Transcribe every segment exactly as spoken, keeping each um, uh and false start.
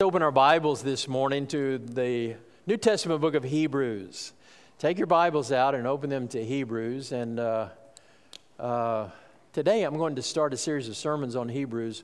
open our Bibles this morning to the New Testament book of Hebrews. Take your Bibles out and open them to Hebrews. And uh, uh, today I'm going to start a series of sermons on Hebrews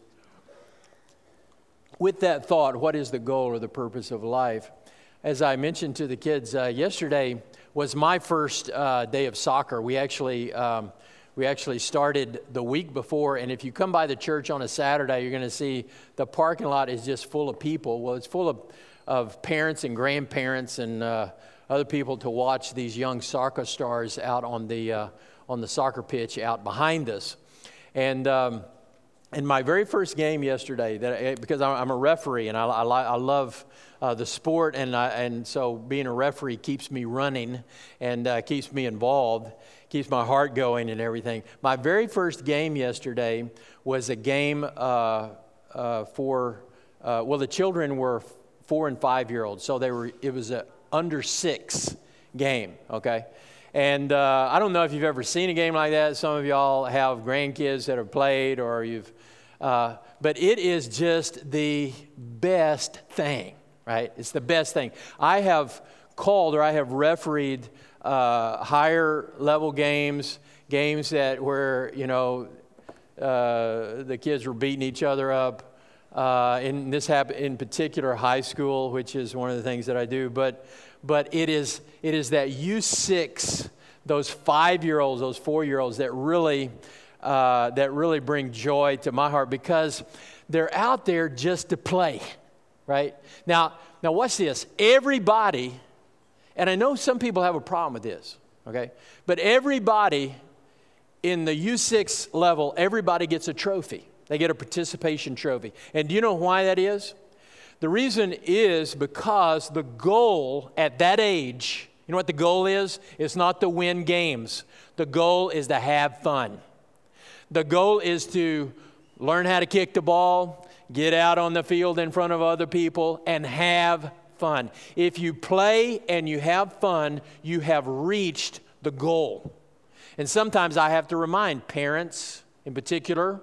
with that thought, what is the goal or the purpose of life? As I mentioned to the kids, uh, yesterday was my first uh, day of soccer. We actually... Um, We actually started the week before, and if you come by the church on a Saturday, you're going to see the parking lot is just full of people. Well, it's full of, of parents and grandparents and uh, other people to watch these young soccer stars out on the uh, on the soccer pitch out behind us. And um, in my very first game yesterday, that I, because I'm a referee and I, I, I love uh, the sport, and I, and so being a referee keeps me running and uh, keeps me involved. Keeps my heart going and everything. My very first game yesterday was a game uh, uh, for, uh, well, the children were four and five year olds, so they were. It was a under six game, okay. And uh, I don't know if you've ever seen a game like that. Some of y'all have grandkids that have played, or you've, uh, but it is just the best thing, right? It's the best thing. I have called or I have refereed Uh, higher level games, games that where, you know, uh, the kids were beating each other up. Uh, and this happened in particular high school, which is one of the things that I do. But but it is it is that U six, those five-year-olds, those four-year-olds that really uh, that really bring joy to my heart, because they're out there just to play, right? Now now watch this. Everybody. And I know some people have a problem with this, okay? But everybody in the U six level, everybody gets a trophy. They get a participation trophy. And do you know why that is? The reason is because the goal at that age, you know what the goal is? It's not to win games. The goal is to have fun. The goal is to learn how to kick the ball, get out on the field in front of other people, and have fun. Fun. If you play and you have fun, you have reached the goal. And sometimes I have to remind parents in particular,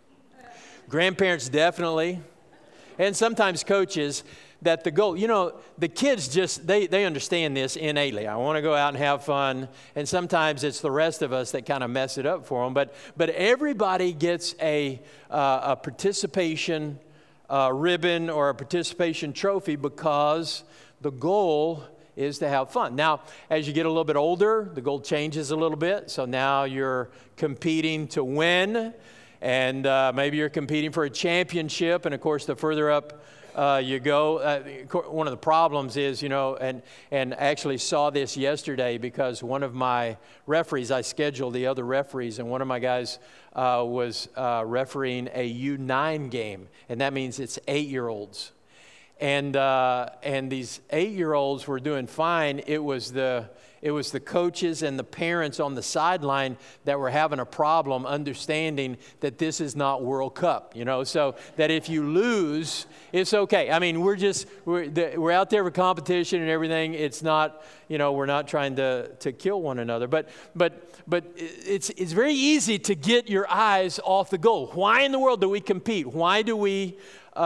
grandparents definitely, and sometimes coaches, that the goal, you know, the kids just, they, they understand this innately. I want to go out and have fun. And sometimes it's the rest of us that kind of mess it up for them. But, but everybody gets a, uh, a participation Uh, ribbon or a participation trophy, because the goal is to have fun. Now, as you get a little bit older, the goal changes a little bit. So now you're competing to win, and uh, maybe you're competing for a championship. And of course, the further up uh, you go, uh, one of the problems is, you know, and and I actually saw this yesterday because one of my referees, I scheduled the other referees, and one of my guys Uh, was uh, refereeing a U nine game, and that means it's eight-year-olds. And uh, and these eight-year-olds were doing fine. It was the it was the coaches and the parents on the sideline that were having a problem understanding that this is not World Cup, you know. So that if you lose, it's okay. I mean, we're just we're the, we're out there for competition and everything. It's not, you know, we're not trying to to kill one another. But but but it's it's very easy to get your eyes off the goal. Why in the world do we compete? Why do we? Uh,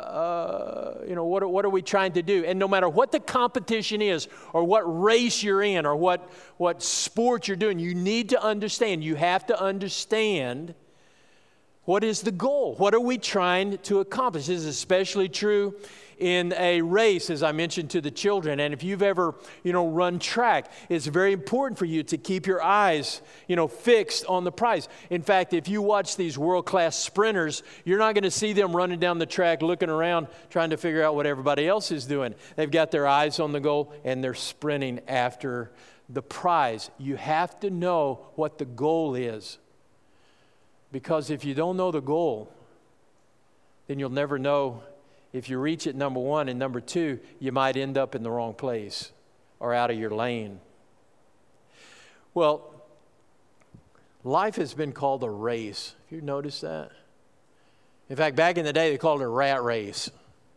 uh, you know, what are, what are we trying to do? And no matter what the competition is, or what race you're in, or what, what sport you're doing, you need to understand, you have to understand what is the goal? What are we trying to accomplish? This is especially true in a race, as I mentioned to the children. And if you've ever, you know, run track, it's very important for you to keep your eyes, you know, fixed on the prize. In fact, if you watch these world-class sprinters, you're not going to see them running down the track, looking around, trying to figure out what everybody else is doing. They've got their eyes on the goal, and they're sprinting after the prize. You have to know what the goal is. Because if you don't know the goal, then you'll never know if you reach it, number one, and number two, you might end up in the wrong place or out of your lane. Well, life has been called a race. Have you noticed that? In fact, back in the day, they called it a rat race.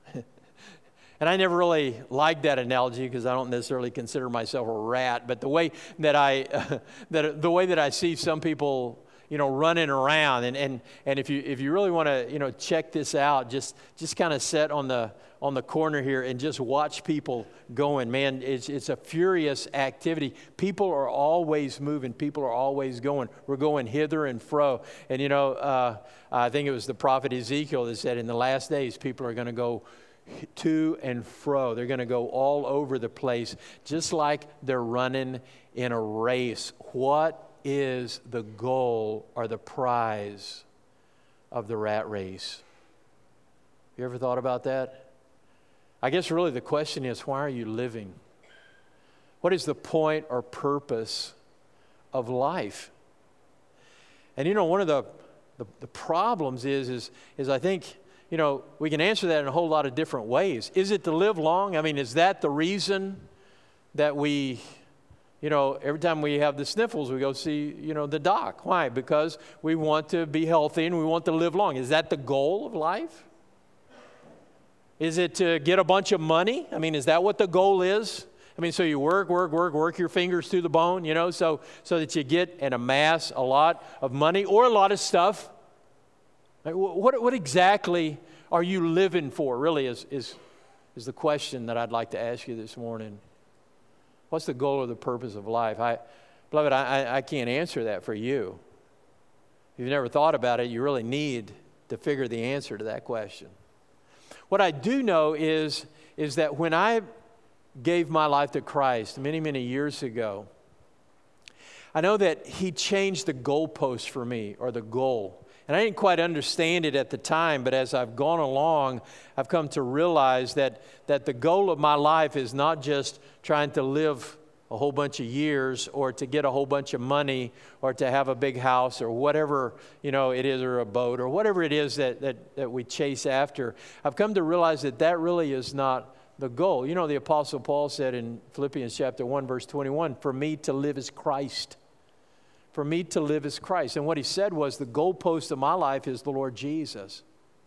And I never really liked that analogy because I don't necessarily consider myself a rat. But the way that I, uh, that the way that I see some people you know, running around. And and and if you if you really want to, you know, check this out, just just kind of sit on the on the corner here and just watch people going. Man, it's it's a furious activity. People are always moving. People are always going. We're going hither and fro. And you know, uh, I think it was the prophet Ezekiel that said, in the last days, people are going to go to and fro. They're going to go all over the place, just like they're running in a race. What is the goal or the prize of the rat race? You ever thought about that? I guess really the question is, why are you living? What is the point or purpose of life? And you know, one of the the, the problems is, is, is I think, you know, we can answer that in a whole lot of different ways. Is it to live long? I mean, is that the reason that we, you know, every time we have the sniffles, we go see, you know, the doc? Why? Because we want to be healthy and we want to live long. Is that the goal of life? Is it to get a bunch of money? I mean, is that what the goal is? I mean, so you work, work, work, work your fingers through the bone, you know, so so that you get and amass a lot of money or a lot of stuff. What what exactly are you living for, really, is, is, is the question that I'd like to ask you this morning. What's the goal or the purpose of life? I, beloved, I, I can't answer that for you. If you've never thought about it, you really need to figure the answer to that question. What I do know is, is that when I gave my life to Christ many, many years ago, I know that He changed the goalpost for me, or the goal. And I didn't quite understand it at the time, but as I've gone along, I've come to realize that, that the goal of my life is not just trying to live a whole bunch of years, or to get a whole bunch of money, or to have a big house, or whatever, you know, it is, or a boat, or whatever it is that, that, that we chase after. I've come to realize that that really is not the goal. You know, the Apostle Paul said in Philippians chapter one, verse twenty-one, for me to live is Christ. For me to live is Christ. And what he said was, the goalpost of my life is the Lord Jesus.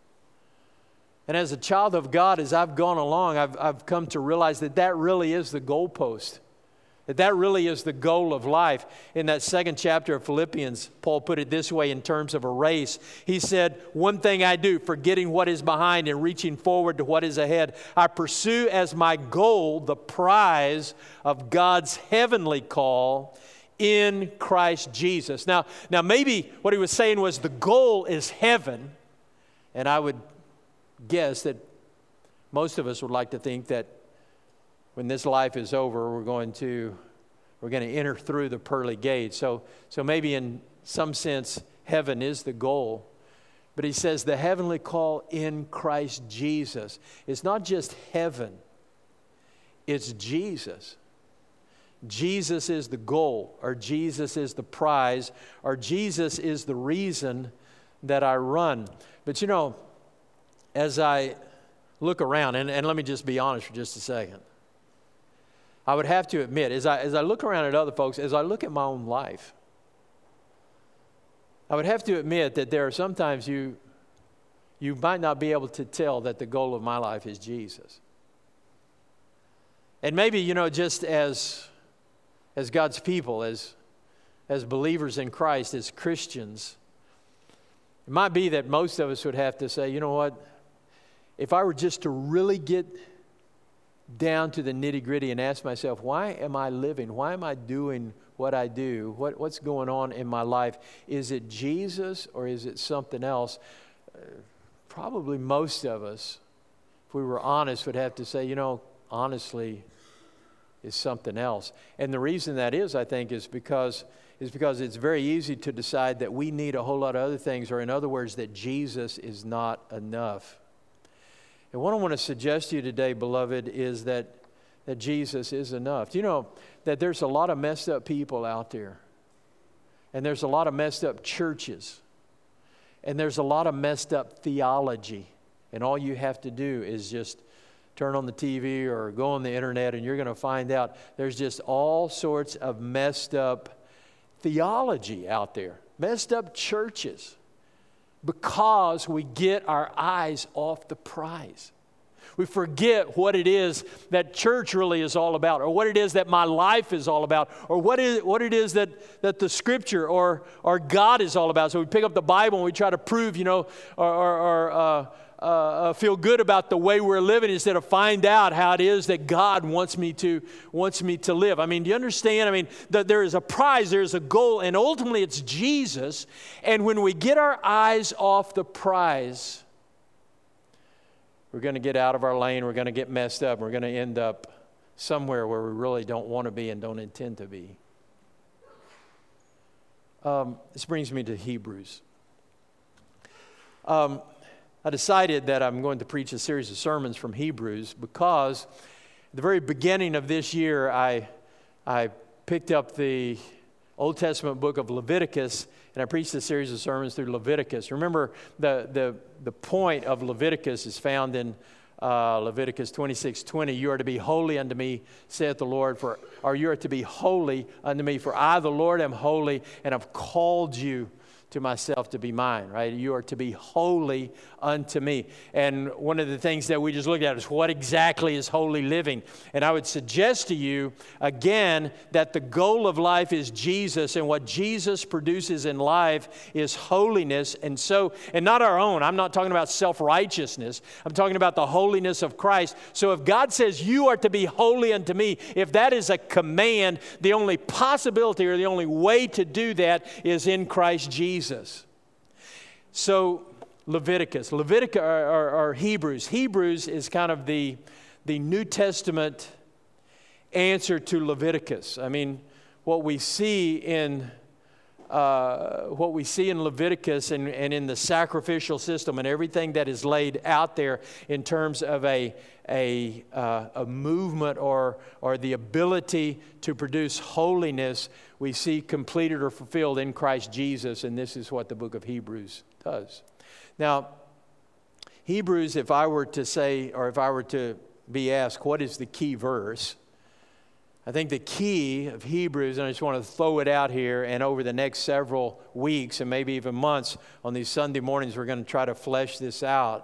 And as a child of God, as I've gone along, I've, I've come to realize that that really is the goalpost. That that really is the goal of life. In that second chapter of Philippians, Paul put it this way in terms of a race. He said, one thing I do, forgetting what is behind and reaching forward to what is ahead, I pursue as my goal the prize of God's heavenly call in Christ Jesus. Now, now maybe what he was saying was the goal is heaven, and I would guess that most of us would like to think that when this life is over, we're going to we're going to enter through the pearly gates. So, so maybe in some sense, heaven is the goal. But he says the heavenly call in Christ Jesus. It's not just heaven, it's Jesus. Jesus is the goal, or Jesus is the prize, or Jesus is the reason that I run. But you know, as I look around, and, and let me just be honest for just a second. I would have to admit, as I, as I look around at other folks, as I look at my own life, I would have to admit that there are sometimes you, you might not be able to tell that the goal of my life is Jesus. And maybe, you know, just as... As God's people, as, as believers in Christ, as Christians, it might be that most of us would have to say, you know what, if I were just to really get down to the nitty-gritty and ask myself, why am I living? Why am I doing what I do? What, what's going on in my life? Is it Jesus or is it something else? Uh, probably most of us, if we were honest, would have to say, you know, honestly, is something else. And the reason that is, I think, is because, is because it's very easy to decide that we need a whole lot of other things, or in other words, that Jesus is not enough. And what I want to suggest to you today, beloved, is that, that Jesus is enough. Do you know that there's a lot of messed up people out there? And there's a lot of messed up churches. And there's a lot of messed up theology. And all you have to do is just turn on the T V or go on the internet, and you're going to find out there's just all sorts of messed up theology out there, messed up churches, because we get our eyes off the prize. We forget what it is that church really is all about, or what it is that my life is all about, or what is what it is that, that the Scripture or, or God is all about. So we pick up the Bible and we try to prove, you know, or, or, or uh, uh, feel good about the way we're living instead of find out how it is that God wants me to wants me to live. I mean, do you understand? I mean, that there is a prize, there is a goal, and ultimately it's Jesus. And when we get our eyes off the prize, we're going to get out of our lane, we're going to get messed up, we're going to end up somewhere where we really don't want to be and don't intend to be. Um, this brings me to Hebrews. Um, I decided that I'm going to preach a series of sermons from Hebrews because at the very beginning of this year, I, I picked up the Old Testament book of Leviticus, and I preached a series of sermons through Leviticus. Remember, the, the, the point of Leviticus is found in uh, Leviticus twenty-six twenty. You are to be holy unto me, saith the Lord, for, or you are to be holy unto me, for I, the Lord, am holy, and have called you to myself to be mine, right? You are to be holy unto me. And one of the things that we just looked at is what exactly is holy living. And I would suggest to you, again, that the goal of life is Jesus, and what Jesus produces in life is holiness. And so, and not our own. I'm not talking about self-righteousness. I'm talking about the holiness of Christ. So if God says you are to be holy unto me, if that is a command, the only possibility or the only way to do that is in Christ Jesus. Jesus. So Leviticus, Leviticus or, or, or Hebrews. Hebrews is kind of the, the New Testament answer to Leviticus. I mean, what we see in uh, what we see in Leviticus and, and in the sacrificial system and everything that is laid out there in terms of a a, uh, a movement or or the ability to produce holiness, we see completed or fulfilled in Christ Jesus, and this is what the book of Hebrews does. Now, Hebrews, if I were to say, or if I were to be asked, what is the key verse? I think the key of Hebrews, and I just want to throw it out here, and over the next several weeks and maybe even months on these Sunday mornings, we're going to try to flesh this out.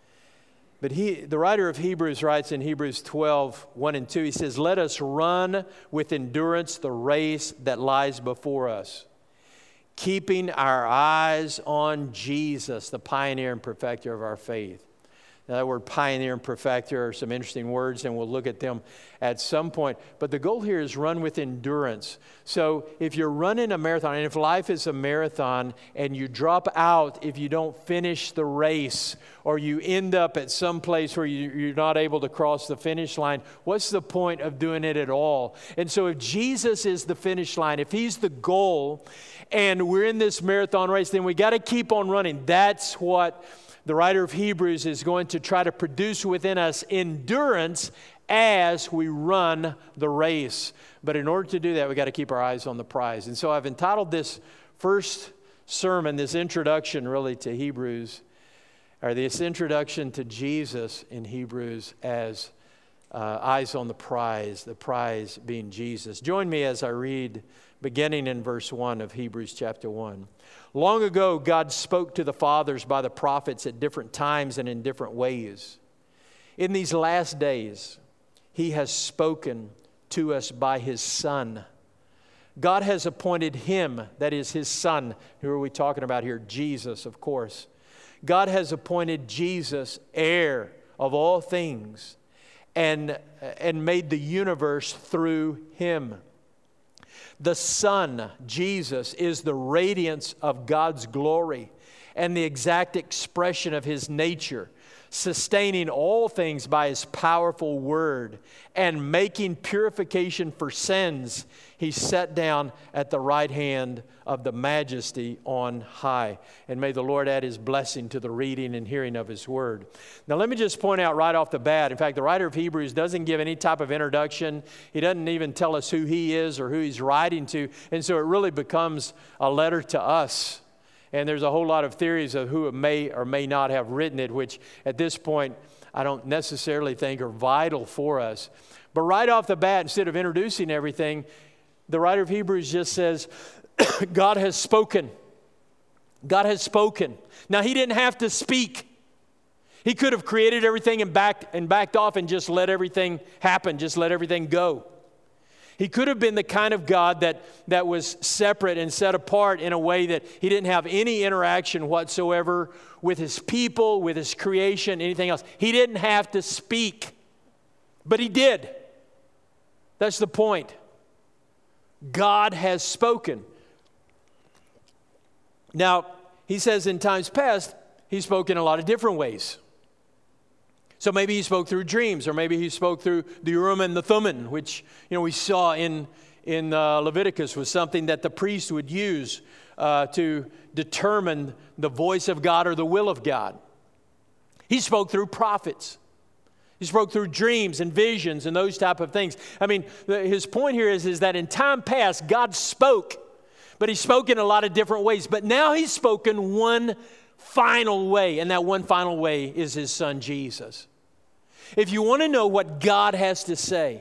But he, the writer of Hebrews writes in Hebrews twelve, one and two, he says, let us run with endurance the race that lies before us, keeping our eyes on Jesus, the pioneer and perfecter of our faith. Now, that word pioneer and perfecter are some interesting words, and we'll look at them at some point. But the goal here is run with endurance. So if you're running a marathon, and if life is a marathon, and you drop out if you don't finish the race, or you end up at some place where you, you're not able to cross the finish line, what's the point of doing it at all? And so if Jesus is the finish line, if He's the goal, and we're in this marathon race, then we got to keep on running. That's what the writer of Hebrews is going to try to produce within us, endurance as we run the race. But in order to do that, we got to keep our eyes on the prize. And so I've entitled this first sermon, this introduction really to Hebrews, or this introduction to Jesus in Hebrews, as uh, eyes on the prize, the prize being Jesus. Join me as I read beginning in verse one of Hebrews chapter one. Long ago, God spoke to the fathers by the prophets at different times and in different ways. In these last days, He has spoken to us by His Son. God has appointed Him, that is His Son. Who are we talking about here? Jesus, of course. God has appointed Jesus heir of all things and, and made the universe through Him. The Son, Jesus, is the radiance of God's glory and the exact expression of His nature, sustaining all things by His powerful word and making purification for sins. He sat down at the right hand of the Majesty on high. And may the Lord add His blessing to the reading and hearing of His word. Now let me just point out right off the bat, in fact, the writer of Hebrews doesn't give any type of introduction. He doesn't even tell us who he is or who he's writing to. And so it really becomes a letter to us. And there's a whole lot of theories of who may or may not have written it, which at this point I don't necessarily think are vital for us. But right off the bat, instead of introducing everything, the writer of Hebrews just says, God has spoken. God has spoken. Now, He didn't have to speak. He could have created everything and backed, and backed off and just let everything happen, just let everything go. He could have been the kind of God that, that was separate and set apart in a way that he didn't have any interaction whatsoever with his people, with his creation, anything else. He didn't have to speak, but he did. That's the point. God has spoken. Now, he says in times past, he spoke in a lot of different ways. So maybe he spoke through dreams, or maybe he spoke through the Urim and the Thummim, which, you know, we saw in, in uh, Leviticus was something that the priest would use uh, to determine the voice of God or the will of God. He spoke through prophets. He spoke through dreams and visions and those type of things. I mean, the, his point here is, is that in time past, God spoke, but he spoke in a lot of different ways. But now he's spoken one final way, and that one final way is his son Jesus. If you want to know what God has to say,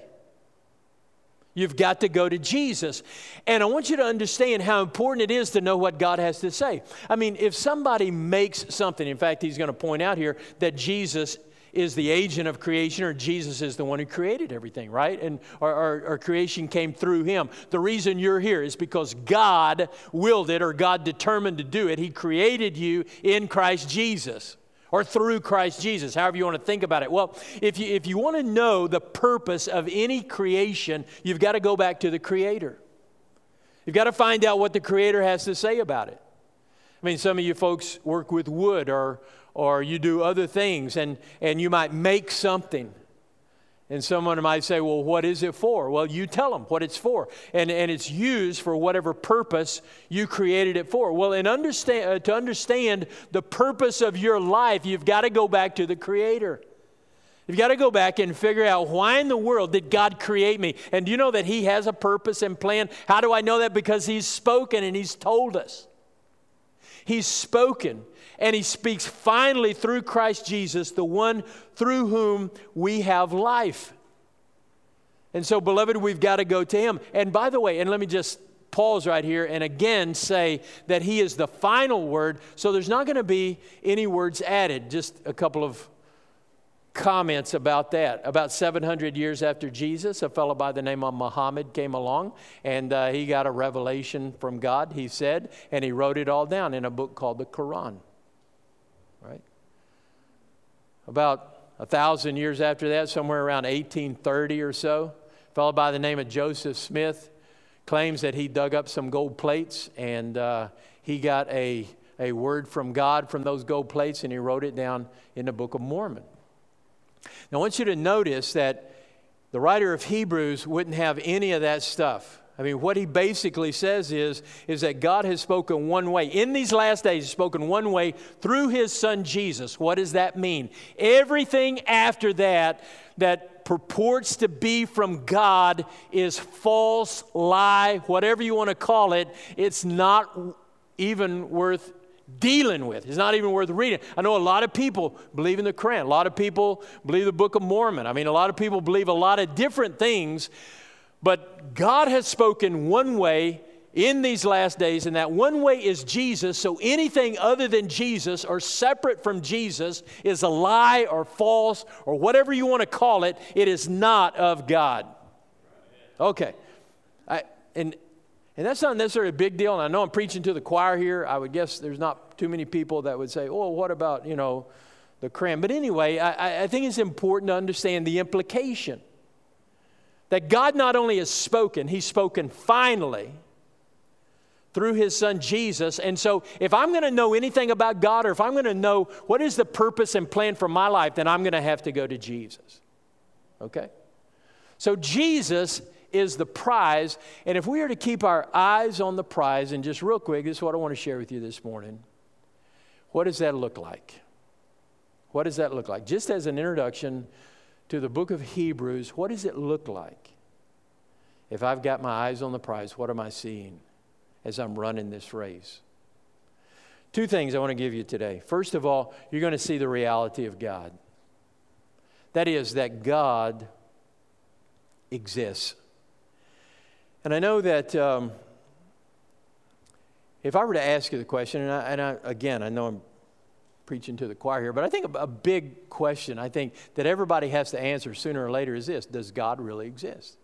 you've got to go to Jesus. And I want you to understand how important it is to know what God has to say. I mean, if somebody makes something, in fact, he's going to point out here that Jesus is the agent of creation, or Jesus is the one who created everything, right? And our, our, our creation came through him. The reason you're here is because God willed it, or God determined to do it. He created you in Christ Jesus, or through Christ Jesus, however you want to think about it. Well, if you, if you want to know the purpose of any creation, you've got to go back to the Creator. You've got to find out what the Creator has to say about it. I mean, some of you folks work with wood, or or you do other things, and, and you might make something. And someone might say, well, what is it for? Well, you tell them what it's for. And, and it's used for whatever purpose you created it for. Well, and understand, uh, to understand the purpose of your life, you've got to go back to the Creator. You've got to go back and figure out, why in the world did God create me? And do you know that He has a purpose and plan? How do I know that? Because He's spoken and He's told us. He's spoken. And He speaks finally through Christ Jesus, the one through whom we have life. And so, beloved, we've got to go to Him. And by the way, and let me just pause right here and again say that He is the final word, so there's not going to be any words added. Just a couple of comments about that. About seven hundred years after Jesus, a fellow by the name of Muhammad came along, and uh, he got a revelation from God, he said, and he wrote it all down in a book called the Quran. Right? About a thousand years after that, somewhere around eighteen thirty or so, a fellow by the name of Joseph Smith claims that he dug up some gold plates, and uh, he got a, a word from God from those gold plates, and he wrote it down in the Book of Mormon. Now, I want you to notice that the writer of Hebrews wouldn't have any of that stuff. I mean, what he basically says is, is that God has spoken one way. In these last days, He's spoken one way through His Son Jesus. What does that mean? Everything after that that purports to be from God is false, lie, whatever you want to call it. It's not even worth dealing with. It's not even worth reading. I know a lot of people believe in the Quran. A lot of people believe the Book of Mormon. I mean, a lot of people believe a lot of different things. But God has spoken one way in these last days, and that one way is Jesus. So anything other than Jesus or separate from Jesus is a lie or false or whatever you want to call it. It is not of God. Okay. I, and and that's not necessarily a big deal. And I know I'm preaching to the choir here. I would guess there's not too many people that would say, oh, what about, you know, the Quran? But anyway, I, I think it's important to understand the implication. That God not only has spoken, He's spoken finally through His Son Jesus. And so if I'm going to know anything about God, or if I'm going to know what is the purpose and plan for my life, then I'm going to have to go to Jesus. Okay? So Jesus is the prize. And if we are to keep our eyes on the prize, and just real quick, this is what I want to share with you this morning. What does that look like? What does that look like? Just as an introduction to the book of Hebrews, what does it look like? If I've got my eyes on the prize, what am I seeing as I'm running this race? Two things I want to give you today. First of all, you're going to see the reality of God. That is, that God exists. And I know that um, if I were to ask you the question, and, I, and I, again, I know I'm preaching to the choir here, but I think a, a big question I think that everybody has to answer sooner or later is this: does God really exist?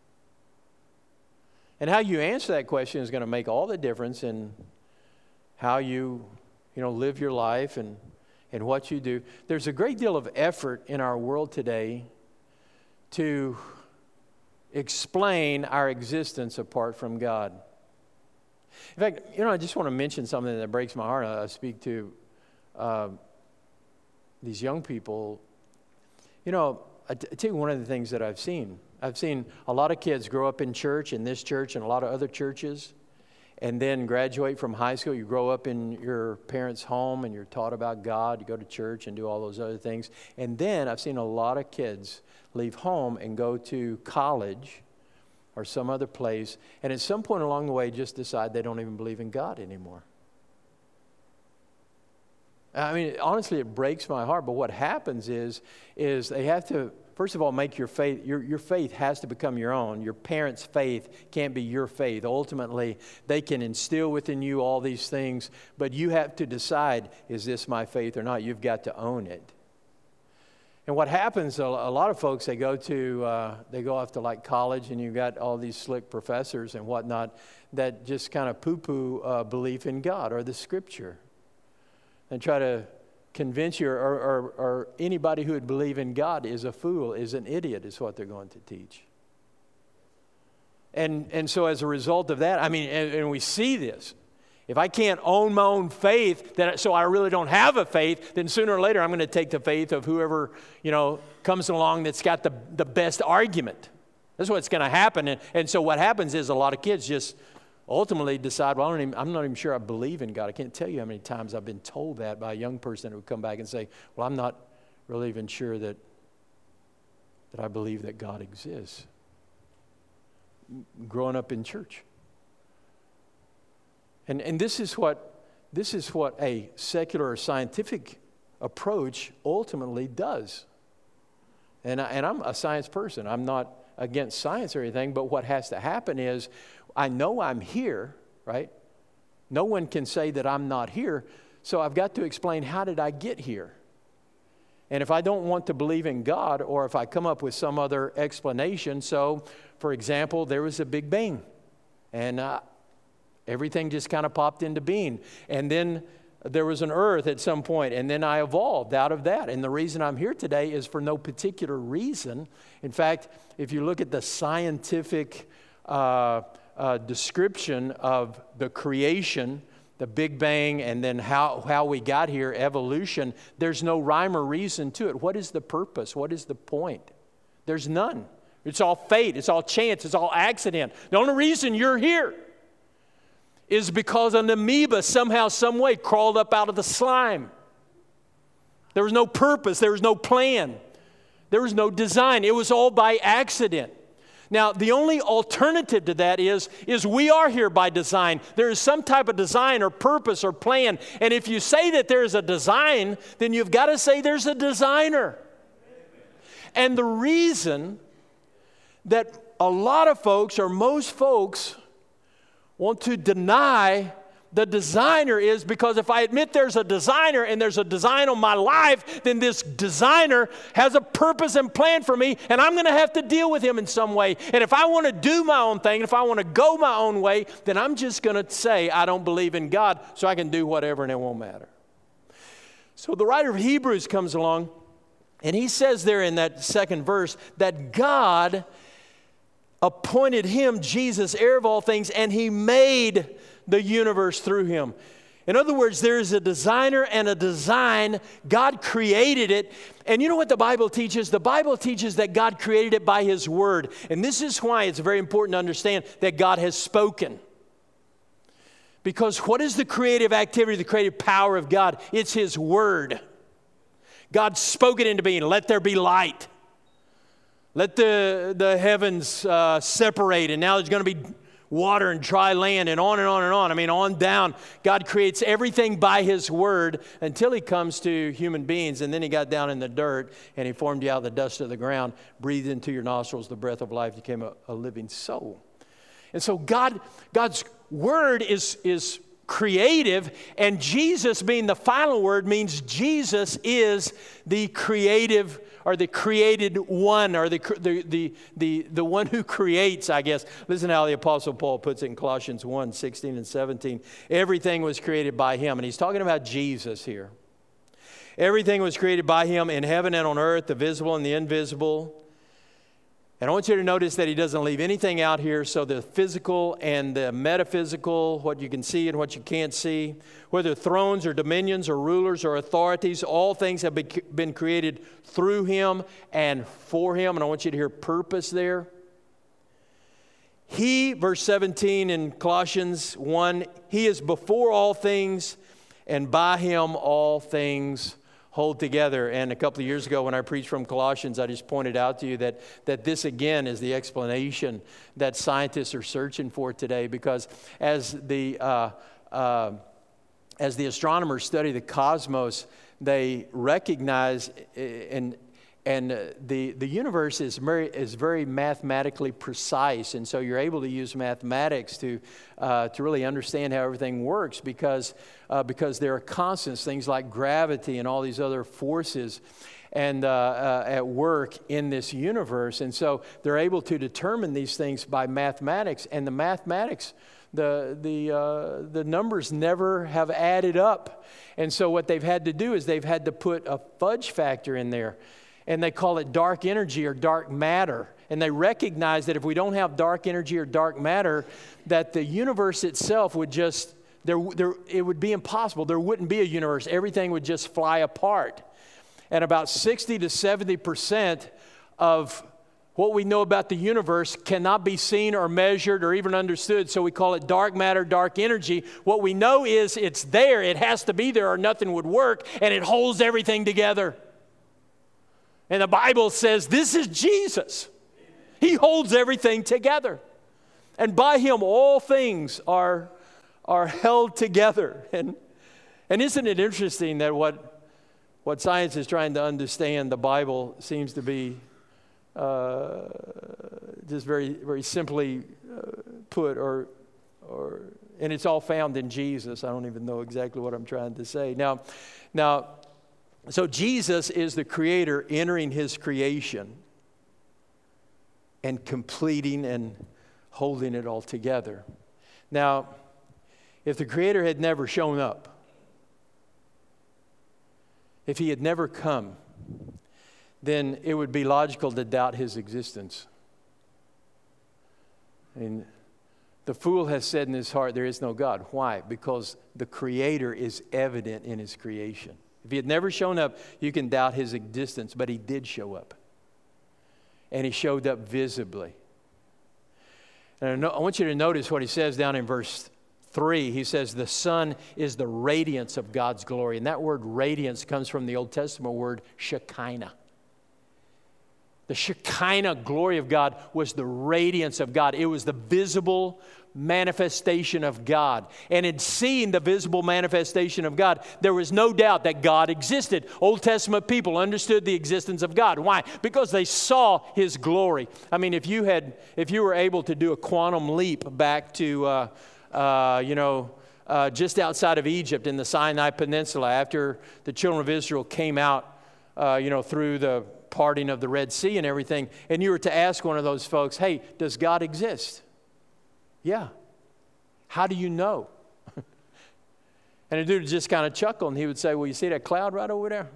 And how you answer that question is going to make all the difference in how you, you know, live your life and, and what you do. There's a great deal of effort in our world today to explain our existence apart from God. In fact, you know, I just want to mention something that breaks my heart. I speak to uh, these young people. You know, I, t- I tell you one of the things that I've seen. I've seen a lot of kids grow up in church, in this church and a lot of other churches, and then graduate from high school. You grow up in your parents' home and you're taught about God. You go to church and do all those other things. And then I've seen a lot of kids leave home and go to college or some other place, and at some point along the way just decide they don't even believe in God anymore. I mean, honestly, it breaks my heart, but what happens is, is they have to, first of all, make your faith, your, your faith has to become your own. Your parents' faith can't be your faith. Ultimately, they can instill within you all these things, but you have to decide, is this my faith or not? You've got to own it. And what happens, a, a lot of folks, they go to, uh, they go off to like college, and you've got all these slick professors and whatnot that just kind of poo-poo uh, belief in God or the Scripture, and try to convince you, or, or, or anybody who would believe in God is a fool, is an idiot, is what they're going to teach. And and so as a result of that, I mean, and, and we see this. If I can't own my own faith, then so I really don't have a faith, then sooner or later I'm going to take the faith of whoever, you know, comes along that's got the, the best argument. That's what's going to happen. And, and so what happens is a lot of kids just ultimately decide, well, I don't even, I'm not even sure I believe in God. I can't tell you how many times I've been told that by a young person who would come back and say, well, I'm not really even sure that, that I believe that God exists. Growing up in church. And and this is what this is what a secular or scientific approach ultimately does. And I, and I'm a science person. I'm not against science or anything, but what has to happen is I know I'm here, right? No one can say that I'm not here, so I've got to explain, how did I get here? And if I don't want to believe in God, or if I come up with some other explanation, so for example, there was a Big Bang, and uh, everything just kind of popped into being. And then there was an earth at some point, and then I evolved out of that. And the reason I'm here today is for no particular reason. In fact, if you look at the scientific uh, uh, description of the creation, the Big Bang, and then how, how we got here, evolution, there's no rhyme or reason to it. What is the purpose? What is the point? There's none. It's all fate. It's all chance. It's all accident. The only reason you're here is because an amoeba somehow, some way crawled up out of the slime. There was no purpose. There was no plan. There was no design. It was all by accident. Now, the only alternative to that is, is we are here by design. There is some type of design or purpose or plan. And if you say that there is a design, then you've got to say there's a designer. And the reason that a lot of folks, or most folks, want to deny the designer is because if I admit there's a designer and there's a design on my life, then this designer has a purpose and plan for me, and I'm going to have to deal with him in some way. And if I want to do my own thing, if I want to go my own way, then I'm just going to say I don't believe in God, so I can do whatever and it won't matter. So the writer of Hebrews comes along, and he says there in that second verse that God appointed him, Jesus, heir of all things, and he made the universe through him. In other words, there is a designer and a design. God created it. And you know what the Bible teaches? The Bible teaches that God created it by his word. And this is why it's very important to understand that God has spoken. Because what is the creative activity, the creative power of God? It's his word. God spoke it into being. Let there be light. Let the, the heavens uh, separate, and now there's going to be water and dry land, and on and on and on. I mean, on down. God creates everything by his word until he comes to human beings, and then he got down in the dirt, and he formed you out of the dust of the ground, breathed into your nostrils the breath of life, became a, a living soul. And so God, God's word is, is creative, and Jesus being the final word means Jesus is the creative or the created one, or the, the, the, the, the one who creates, I guess. Listen how the Apostle Paul puts it in Colossians one, sixteen and seventeen. Everything was created by him. And he's talking about Jesus here. Everything was created by him in heaven and on earth, the visible and the invisible. And I want you to notice that he doesn't leave anything out here. So the physical and the metaphysical, what you can see and what you can't see, whether thrones or dominions or rulers or authorities, all things have been created through him and for him. And I want you to hear purpose there. He, verse seventeen in Colossians one, he is before all things, and by him all things hold together. And a couple of years ago when I preached from Colossians, I just pointed out to you that, that this again is the explanation that scientists are searching for today, because as the, uh, uh, as the astronomers study the cosmos, they recognize and And uh, the, the universe is very, is very mathematically precise. And so you're able to use mathematics to, uh, to really understand how everything works, because, uh, because there are constants, things like gravity and all these other forces and uh, uh, at work in this universe. And so they're able to determine these things by mathematics. And the mathematics, the, the, uh, the numbers never have added up. And so what they've had to do is they've had to put a fudge factor in there. And they call it dark energy or dark matter. And they recognize that if we don't have dark energy or dark matter, that the universe itself would just, there, there, it would be impossible. There wouldn't be a universe. Everything would just fly apart. And about sixty to seventy percent of what we know about the universe cannot be seen or measured or even understood. So we call it dark matter, dark energy. What we know is it's there. It has to be there or nothing would work. And it holds everything together. And the Bible says this is Jesus. He holds everything together. And by him all things are, are held together. And, and isn't it interesting that what, what science is trying to understand, the Bible seems to be uh, just very, very simply uh, put, or, or, and it's all found in Jesus. I don't even know exactly what I'm trying to say. Now, now, So Jesus is the creator entering his creation and completing and holding it all together. Now, if the creator had never shown up, if he had never come, then it would be logical to doubt his existence. I mean, the fool has said in his heart, there is no God. Why? Because the creator is evident in his creation. If he had never shown up, you can doubt his existence, but he did show up. And he showed up visibly. And I want you to notice what he says down in verse three. He says, the Son is the radiance of God's glory. And that word radiance comes from the Old Testament word Shekinah. The Shekinah glory of God was the radiance of God. It was the visible manifestation of God. And in seeing the visible manifestation of God, there was no doubt that God existed. Old Testament people understood the existence of God. Why? Because they saw his glory. I mean, if you had, if you were able to do a quantum leap back to, uh, uh, you know, uh, just outside of Egypt in the Sinai Peninsula, after the children of Israel came out, uh, you know, through the parting of the Red Sea and everything, and you were to ask one of those folks, hey, does God exist? Yeah. How do you know? And the dude would just kind of chuckle, and he would say, well, you see that cloud right over there?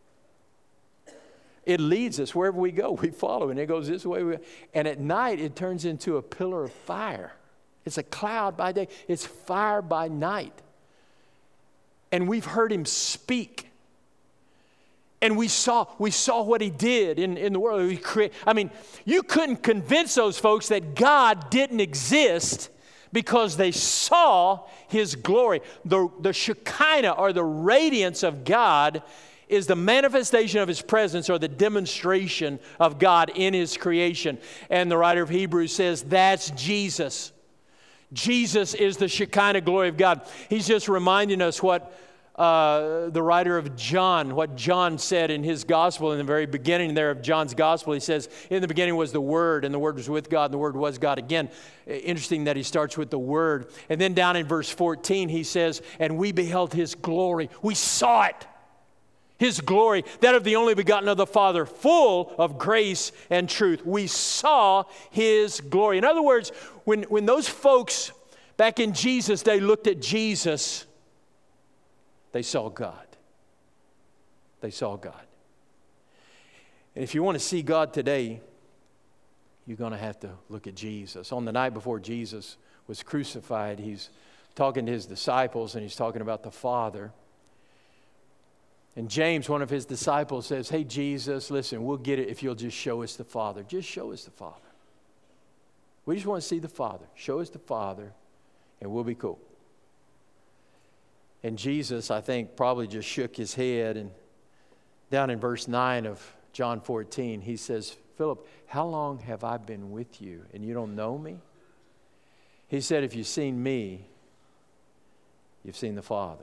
It leads us wherever we go. We follow, and it goes this way. We, and at night, it turns into a pillar of fire. It's a cloud by day. It's fire by night. And we've heard him speak. And we saw we saw what he did in, in the world. He create, I mean, you couldn't convince those folks that God didn't exist because they saw his glory. The, the Shekinah, or the radiance of God, is the manifestation of his presence, or the demonstration of God in his creation. And the writer of Hebrews says that's Jesus. Jesus is the Shekinah glory of God. He's just reminding us what uh, the writer of John, what John said in his gospel in the very beginning there of John's gospel. He says, in the beginning was the Word, and the Word was with God, and the Word was God. Again, interesting that he starts with the Word. And then down in verse fourteen, he says, and we beheld his glory. We saw it. His glory, that of the only begotten of the Father, full of grace and truth. We saw his glory. In other words, when, when those folks back in Jesus' day looked at Jesus, they saw God. They saw God. And if you want to see God today, you're going to have to look at Jesus. On the night before Jesus was crucified, he's talking to his disciples and he's talking about the Father. And James, one of his disciples, says, hey, Jesus, listen, we'll get it if you'll just show us the Father. Just show us the Father. We just want to see the Father. Show us the Father, and we'll be cool. And Jesus, I think, probably just shook his head. And down in verse nine of John fourteen, he says, Philip, how long have I been with you, and you don't know me? He said, if you've seen me, you've seen the Father.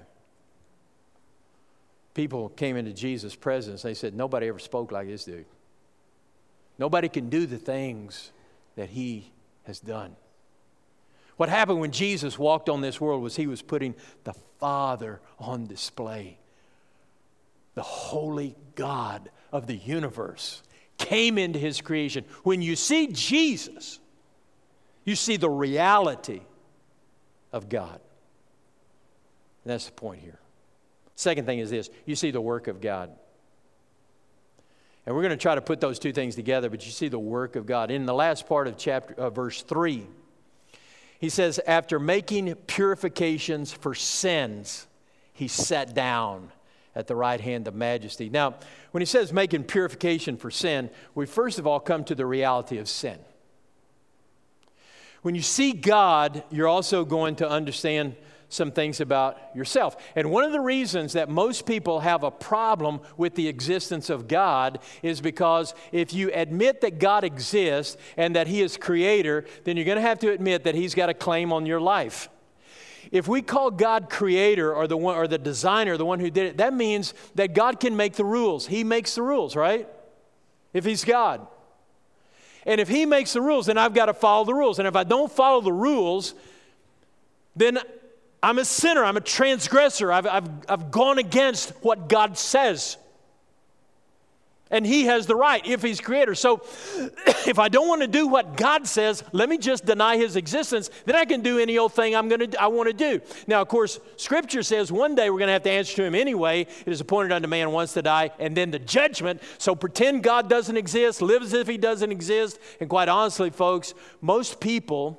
People came into Jesus' presence. They said, nobody ever spoke like this dude. Nobody can do the things that he has done. What happened when Jesus walked on this world was he was putting the Father on display. The holy God of the universe came into his creation. When you see Jesus, you see the reality of God. And that's the point here. Second thing is this, you see the work of God. And we're going to try to put those two things together, but you see the work of God. In the last part of chapter, uh, verse three, he says, after making purifications for sins, he sat down at the right hand of majesty. Now, when he says making purification for sin, we first of all come to the reality of sin. When you see God, you're also going to understand some things about yourself. And one of the reasons that most people have a problem with the existence of God is because if you admit that God exists and that he is creator, then you're going to have to admit that he's got a claim on your life. If we call God creator or the one or the designer, the one who did it, that means that God can make the rules. He makes the rules, right? If he's God. And if he makes the rules, then I've got to follow the rules. And if I don't follow the rules, then I'm a sinner. I'm a transgressor. I've, I've, I've gone against what God says. And he has the right if he's creator. So if I don't want to do what God says, let me just deny his existence. Then I can do any old thing I'm going to, I want to do. Now, of course, Scripture says one day we're going to have to answer to him anyway. It is appointed unto man once to die, and then the judgment. So pretend God doesn't exist, live as if he doesn't exist. And quite honestly, folks, most people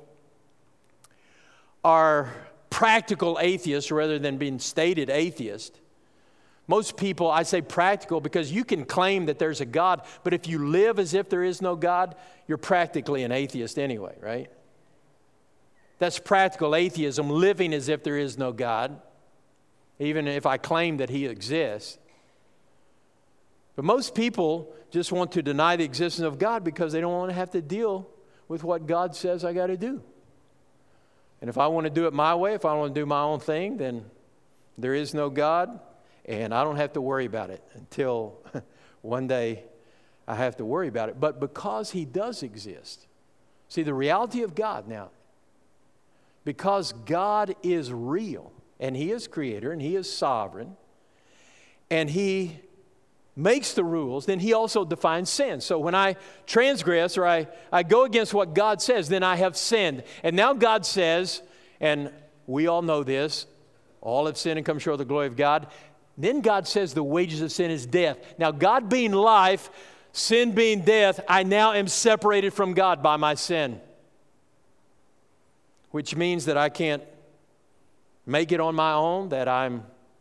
are practical atheists rather than being stated atheists. Most people, I say practical because you can claim that there's a God, but if you live as if there is no God, you're practically an atheist anyway, right? That's practical atheism, living as if there is no God, even if I claim that he exists. But most people just want to deny the existence of God because they don't want to have to deal with what God says I got to do. And if I want to do it my way, if I want to do my own thing, then there is no God, and I don't have to worry about it until one day I have to worry about it. But because he does exist, see the reality of God now, because God is real, and he is creator, and he is sovereign, and he makes the rules, then he also defines sin. So when I transgress or I, I go against what God says, then I have sinned. And now God says, and we all know this, all have sinned and come short of the glory of God. Then God says the wages of sin is death. Now God being life, sin being death, I now am separated from God by my sin. Which means that I can't make it on my own, that I'm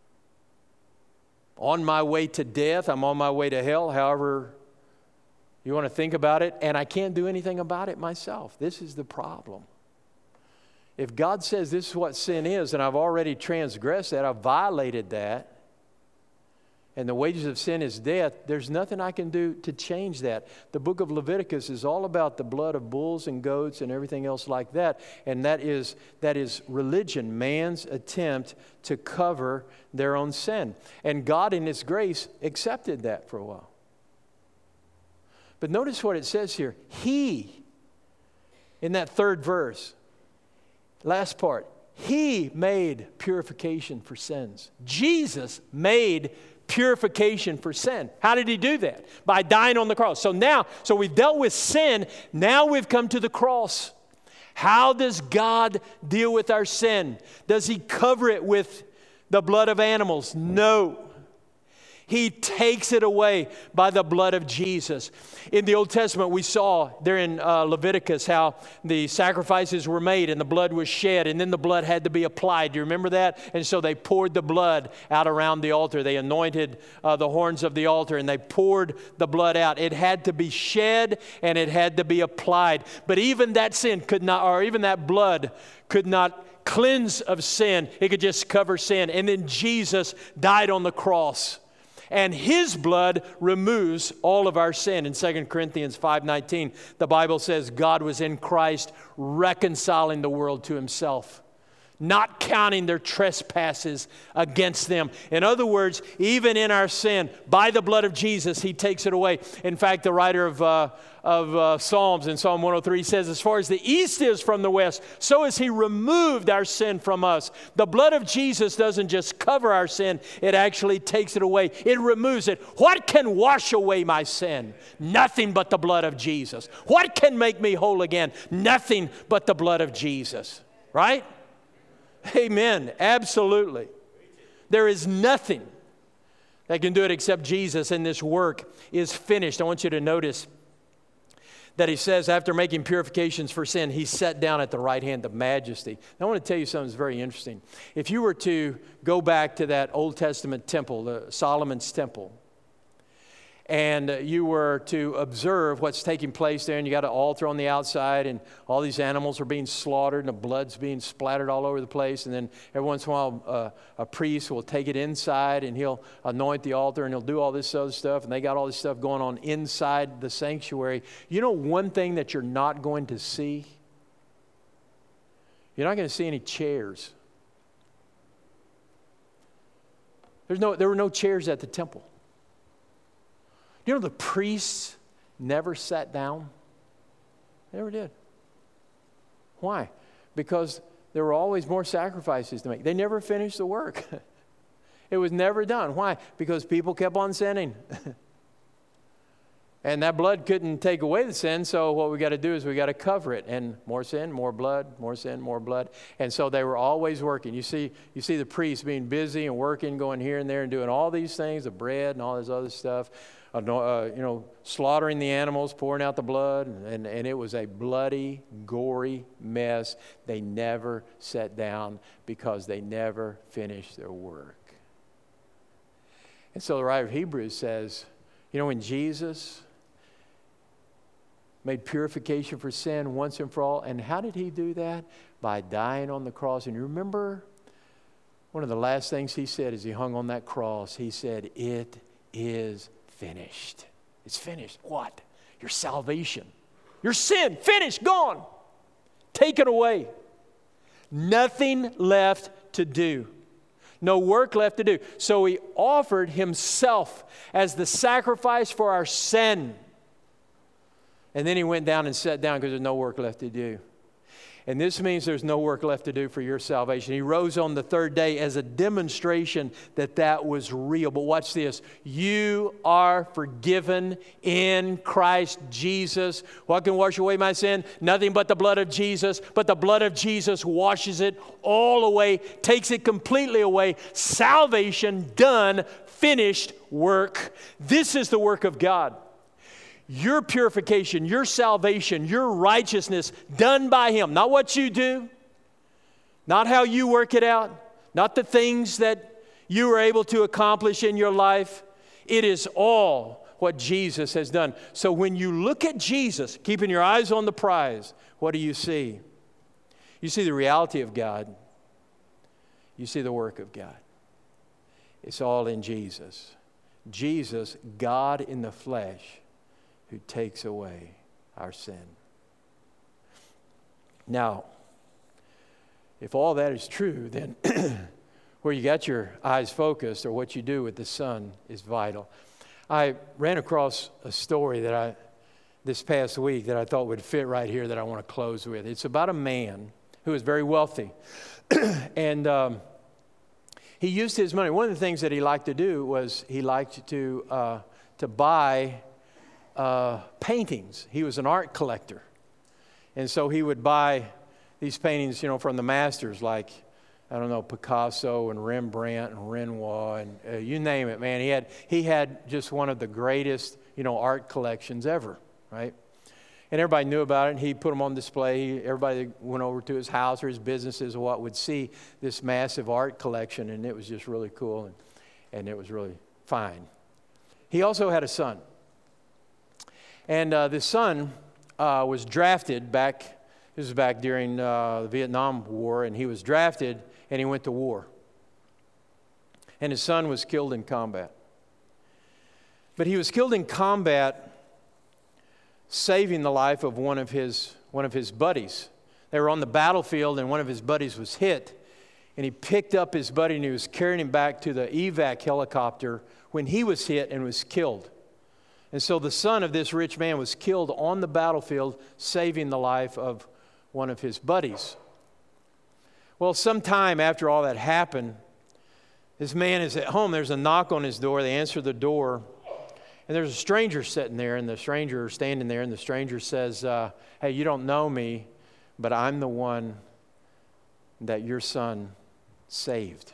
on my way to death, I'm on my way to hell, however you want to think about it, and I can't do anything about it myself. This is the problem. If God says this is what sin is, and I've already transgressed that, I've violated that, and the wages of sin is death, there's nothing I can do to change that. The book of Leviticus is all about the blood of bulls and goats and everything else like that. And that is, that is religion, man's attempt to cover their own sin. And God in His grace accepted that for a while. But notice what it says here. He, in that third verse, last part, He made purification for sins. Jesus made purification for sin. How did He do that? By dying on the cross. So now, so we've dealt with sin. Now we've come to the cross. How does God deal with our sin? Does He cover it with the blood of animals? No. He takes it away by the blood of Jesus. In the Old Testament, we saw there in uh, Leviticus how the sacrifices were made and the blood was shed, and then the blood had to be applied. Do you remember that? And so they poured the blood out around the altar. They anointed uh, the horns of the altar, and they poured the blood out. It had to be shed, and it had to be applied. But even that sin could not, or even that blood could not cleanse of sin. It could just cover sin. And then Jesus died on the cross. And His blood removes all of our sin. In Second Corinthians five nineteen, the Bible says God was in Christ reconciling the world to Himself, not counting their trespasses against them. In other words, even in our sin, by the blood of Jesus, He takes it away. In fact, the writer of, uh, of uh, Psalms in Psalm one oh three says, as far as the east is from the west, so has He removed our sin from us. The blood of Jesus doesn't just cover our sin, it actually takes it away. It removes it. What can wash away my sin? Nothing but the blood of Jesus. What can make me whole again? Nothing but the blood of Jesus. Right? Amen. Absolutely. There is nothing that can do it except Jesus, and this work is finished. I want you to notice that He says after making purifications for sin, He sat down at the right hand of majesty. Now, I want to tell you something that's very interesting. If you were to go back to that Old Testament temple, the Solomon's temple, and you were to observe what's taking place there, and you got an altar on the outside, and all these animals are being slaughtered, and the blood's being splattered all over the place, and then every once in a while uh, a priest will take it inside, and he'll anoint the altar, and he'll do all this other stuff, and they got all this stuff going on inside the sanctuary. You know one thing that you're not going to see? You're not going to see any chairs. There's no, there were no chairs at the temple. You know the priests never sat down? They never did. Why? Because there were always more sacrifices to make. They never finished the work. It was never done. Why? Because people kept on sinning. And that blood couldn't take away the sin, so what we got to do is we got to cover it. And more sin, more blood, more sin, more blood. And so they were always working. You see, you see the priests being busy and working, going here and there and doing all these things, the bread and all this other stuff. Uh, you know, slaughtering the animals, pouring out the blood, and, and it was a bloody, gory mess. They never sat down because they never finished their work. And so the writer of Hebrews says, you know, when Jesus made purification for sin once and for all, and how did He do that? By dying on the cross. And you remember one of the last things He said as He hung on that cross, He said, it is finished. It's finished. What? Your salvation. Your sin. Finished. Gone. Taken away. Nothing left to do. No work left to do. So He offered Himself as the sacrifice for our sin. And then He went down and sat down because there's no work left to do. And this means there's no work left to do for your salvation. He rose on the third day as a demonstration that that was real. But watch this. You are forgiven in Christ Jesus. What can wash away my sin? Nothing but the blood of Jesus. But the blood of Jesus washes it all away, takes it completely away. Salvation done, finished work. This is the work of God. Your purification, your salvation, your righteousness done by Him. Not what you do, not how you work it out, not the things that you were able to accomplish in your life. It is all what Jesus has done. So when you look at Jesus, keeping your eyes on the prize, what do you see? You see the reality of God. You see the work of God. It's all in Jesus. Jesus, God in the flesh, who takes away our sin. Now, if all that is true, then where you got your eyes focused or what you do with the Son is vital. I ran across a story that I, this past week that I thought would fit right here that I want to close with. It's about a man who is very wealthy. and um, he used his money. One of the things that he liked to do was he liked to, uh, to buy uh, paintings. He was an art collector. And so he would buy these paintings, you know, from the masters like, I don't know, Picasso and Rembrandt and Renoir and uh, you name it, man. He had he had just one of the greatest, you know, art collections ever, right? And everybody knew about it, and he put them on display. Everybody that went over to his house or his businesses or what would see this massive art collection, and it was just really cool, and, and it was really fine. He also had a son. And uh, the son uh, was drafted back, this was back during uh, the Vietnam War, and he was drafted, and he went to war. And his son was killed in combat. But he was killed in combat saving the life of one of his one of his buddies. They were on the battlefield, and one of his buddies was hit, and he picked up his buddy, and he was carrying him back to the evac helicopter when he was hit and was killed. And so the son of this rich man was killed on the battlefield, saving the life of one of his buddies. Well, sometime after all that happened, this man is at home. There's a knock on his door. They answer the door. And there's a stranger sitting there, and the stranger is standing there, and the stranger says, uh, hey, you don't know me, but I'm the one that your son saved.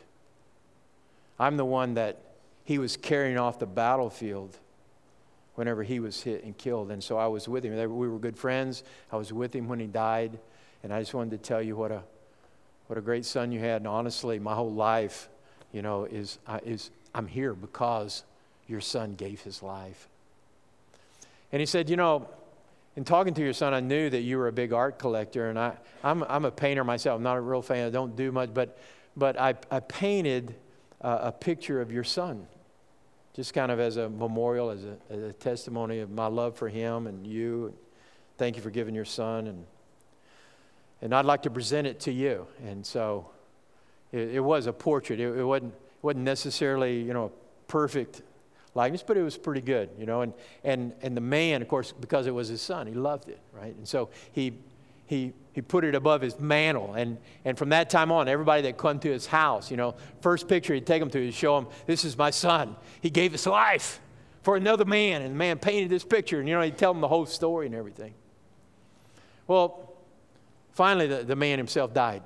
I'm the one that he was carrying off the battlefield whenever he was hit and killed. And so I was with him. We were good friends. I was with him when he died. And I just wanted to tell you what a what a great son you had. And honestly, my whole life, you know, is uh, is I'm here because your son gave his life. And he said, you know, in talking to your son, I knew that you were a big art collector, and I, I'm, I'm a painter myself. I'm not a real fan. I don't do much, but, but I, I painted uh, a picture of your son, just kind of as a memorial, as a, as a testimony of my love for him and you. Thank you for giving your son, and and I'd like to present it to you. And so it, it was a portrait. It, it wasn't it wasn't necessarily, you know, a perfect likeness, but it was pretty good, you know, and, and, and the man, of course, because it was his son, he loved it, right? And so he he he put it above his mantle, and, and from that time on, everybody that come to his house, you know, first picture he'd take them to, he'd show them, this is my son. He gave his life for another man, and the man painted this picture, and, you know, he'd tell them the whole story and everything. Well, finally, the, the man himself died.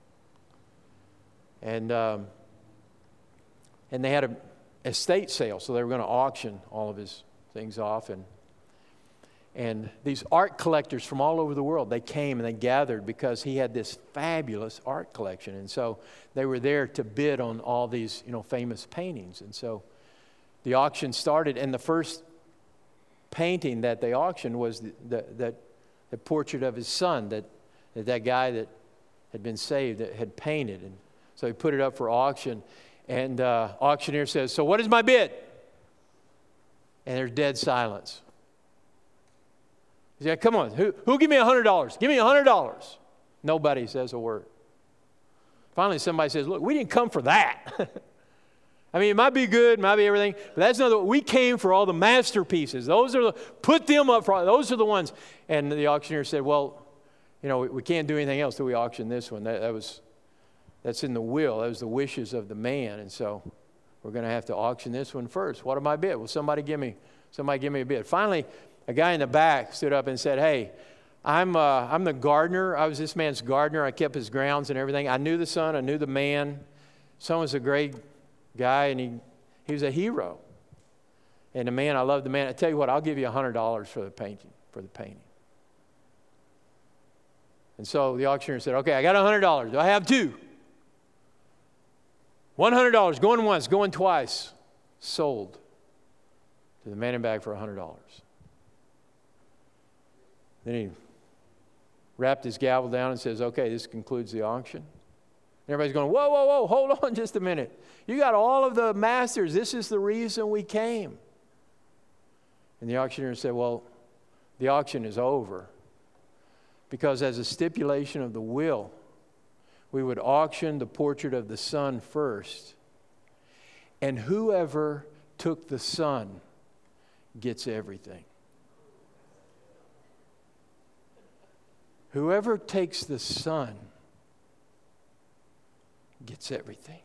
And, um, and they had a estate sale, so they were going to auction all of his things off, and and these art collectors from all over the world, they came and they gathered because he had this fabulous art collection, and so they were there to bid on all these, you know, famous paintings. And so the auction started, and the first painting that they auctioned was the, the, that the portrait of his son that, that that guy that had been saved that had painted, and so he put it up for auction. And uh, auctioneer says, so what is my bid? And there's dead silence. He said, come on, who, who give me one hundred dollars? Give me one hundred dollars. Nobody says a word. Finally, somebody says, look, we didn't come for that. I mean, it might be good, it might be everything, but that's not the, we came for all the masterpieces. Those are the, put them up for, those are the ones. And the auctioneer said, well, you know, we, we can't do anything else till we auction this one. That, that was... That's in the will. That was the wishes of the man. And so we're going to have to auction this one first. What am I bid? Well, somebody give me, somebody give me a bid. Finally, a guy in the back stood up and said, hey, I'm, uh, I'm the gardener. I was this man's gardener. I kept his grounds and everything. I knew the son. I knew the man. Son was a great guy, and he, he was a hero. And the man, I love the man. I tell you what, I'll give you one hundred dollars for the painting, for the painting. And so the auctioneer said, okay, I got one hundred dollars. Do I have two? one hundred dollars, going once, going twice, sold to the man in back for one hundred dollars. Then he wrapped his gavel down and says, okay, this concludes the auction. And everybody's going, whoa, whoa, whoa, hold on just a minute. You got all of the masters. This is the reason we came. And the auctioneer said, well, the auction is over. Because as a stipulation of the will, we would auction the portrait of the son first. And whoever took the son gets everything. Whoever takes the son gets everything.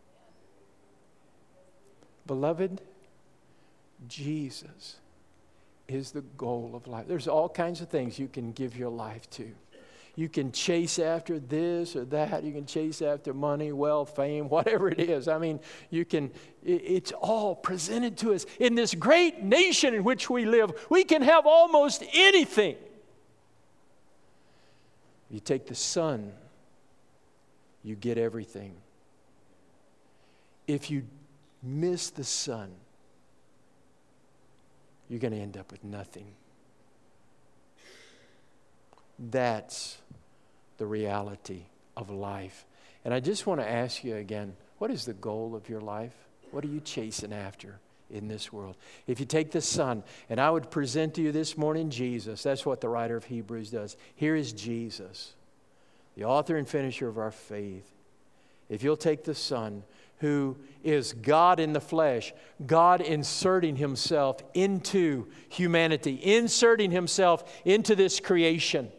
Beloved, Jesus is the goal of life. There's all kinds of things you can give your life to. You can chase after this or that. You can chase after money, wealth, fame, whatever it is. I mean, you can, it's all presented to us. In this great nation in which we live, we can have almost anything. You take the Son, you get everything. If you miss the Son, you're going to end up with nothing. That's the reality of life. And I just want to ask you again, what is the goal of your life? What are you chasing after in this world? If you take the Son, and I would present to you this morning Jesus. That's what the writer of Hebrews does. Here is Jesus, the author and finisher of our faith. If you'll take the Son, who is God in the flesh, God inserting Himself into humanity, inserting Himself into this creation,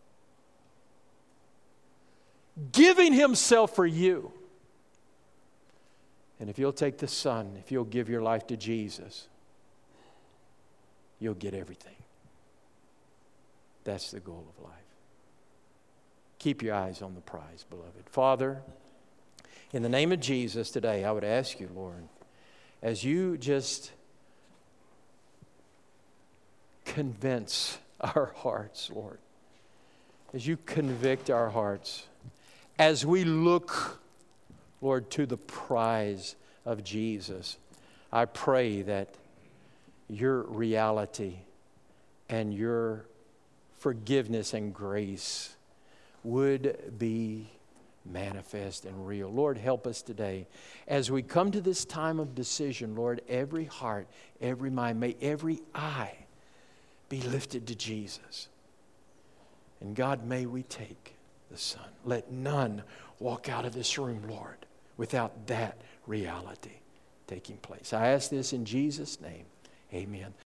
giving Himself for you. And if you'll take the Son, if you'll give your life to Jesus, you'll get everything. That's the goal of life. Keep your eyes on the prize, beloved. Father, in the name of Jesus today, I would ask you, Lord, as you just convince our hearts, Lord, as you convict our hearts, as we look, Lord, to the prize of Jesus, I pray that your reality and your forgiveness and grace would be manifest and real. Lord, help us today. As we come to this time of decision, Lord, every heart, every mind, may every eye be lifted to Jesus. And God, may we take the Son. Let none walk out of this room, Lord, without that reality taking place. I ask this in Jesus' name. Amen.